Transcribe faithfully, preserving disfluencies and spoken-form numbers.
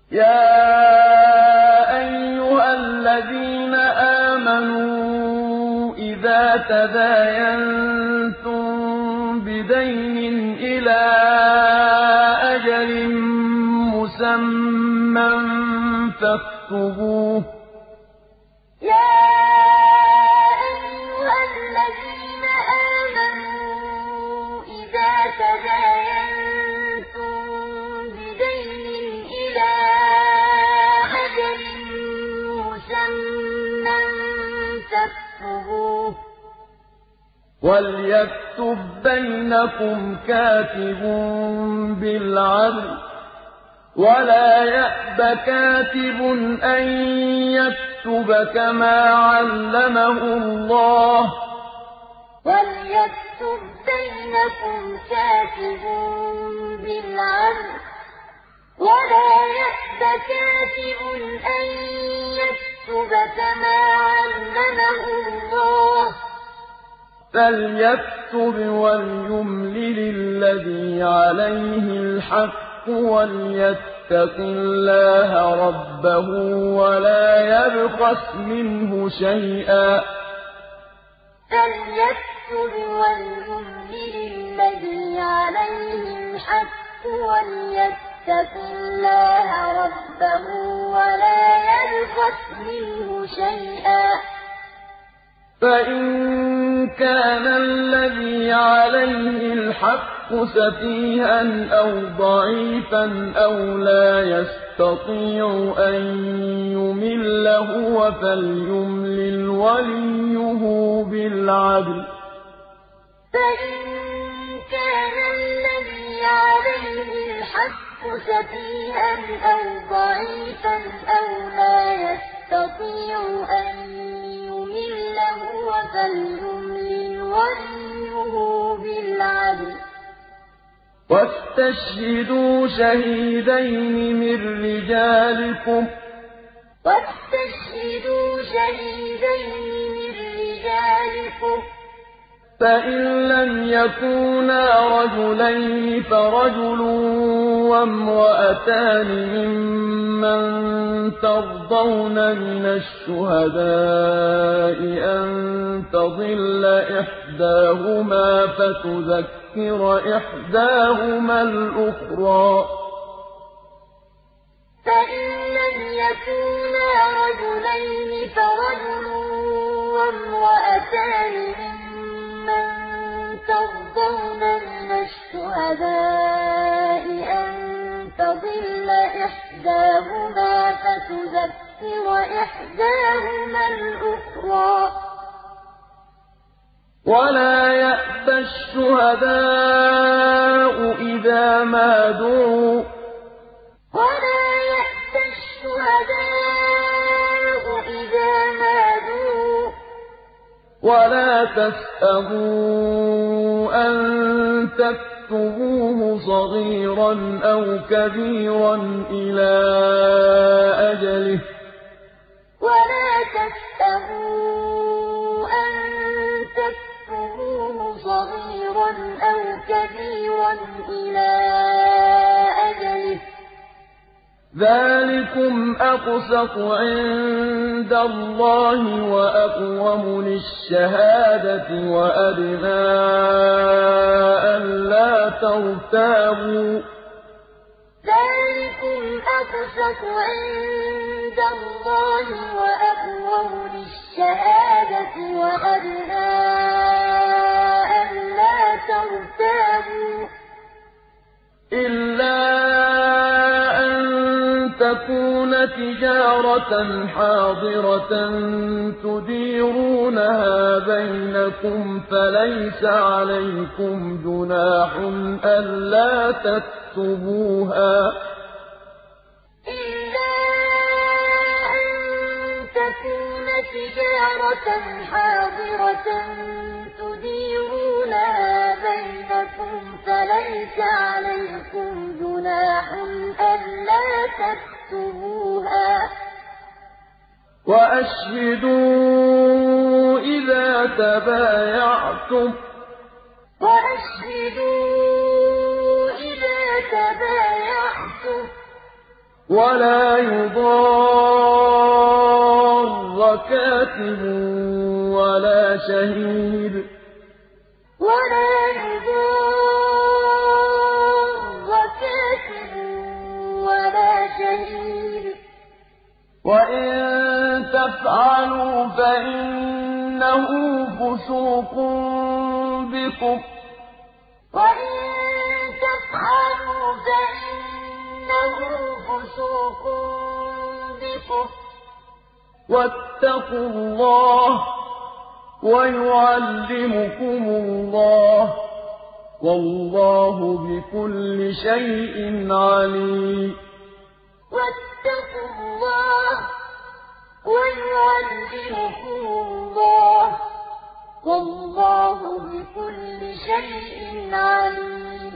يَا أَيُّهَا الَّذِينَ آمَنُوا إِذَا تَدَايَنتُم بِدَيْنٍ إِلَىٰ أَجَلٍ مُّسَمًّى فَاكْتُبُوهُ ۚ وَلْيَكْتُب بَّيْنَكُمْ كَاتِبٌ بِالْعَدْلِ ۚ وَلَا يَأْبَ كَاتِبٌ أَن يَكْتُبَ كَمَا عَلَّمَهُ اللَّهُ ۚ فَلْيَكْتُبْ وَلْيُمْلِلِ الَّذِي عَلَيْهِ الْحَقُّ وَلْيَتَّقِ اللَّهَ رَبَّهُ وَلَا يَبْخَسْ مِنْهُ شَيْئًا ۖ فَإِن كَانَ الَّذِي عَلَيْهِ الْحَقُّ سَفِيهًا أَوْ ضَعِيفًا أَوْ لَا يَسْتَطِيعُ أَن يُمِلَّ هُوَ فَلْيُمْلِلْ وَلِيُّهُ بِالْعَدْلِ ۚ وَاسْتَشْهِدُوا شَهِيدَيْنِ مِن رِّجَالِكُمْ ۖ فَإِن لَّمْ يَكُونَا رَجُلَيْنِ فَرَجُلٌ وَامْرَأَتَانِ مِمَّن تَرْضَوْنَ مِنَ الشُّهَدَاءِ أَن تَضِلَّ إِحْدَاهُمَا فَتُذَكِّرَ إِحْدَاهُمَا الْأُخْرَىٰ ۚ وَلَا يَأْبَ الشُّهَدَاءُ إِذَا مَا دُعُوا ۚ وَلَا تَسْأَمُوا أَن تَكْتُبُوهُ صَغِيرًا أَوْ كَبِيرًا إِلَىٰ أَجَلِهِ ۚ ذَٰلِكُمْ أَقْسَطُ عِندَ اللَّهِ وَأَقْوَمُ لِلشَّهَادَةِ وَأَدْنَىٰ أَلَّا تَرْتَابُوا ۖ إِلَّا أَن تَكُونَ تِجَارَةً حَاضِرَةً تُدِيرُونَهَا بَيْنَكُمْ فَلَيْسَ عَلَيْكُمْ جُنَاحٌ أَلَّا تَكْتُبُوهَا ۗ وَأَشْهِدُوا إِذَا تَبَايَعْتُمْ ۚ ولا يضار كاتب ولا شهيد ولا يضار كاتب ولا شهيد وإن تفعلوا فإنه فسوق بكم وإن تفعلوا فإنه فسوق بكم واتقوا الله ويعلمكم الله والله بكل شيء عليم واتقوا الله ويعلمكم الله والله بكل شيء عليم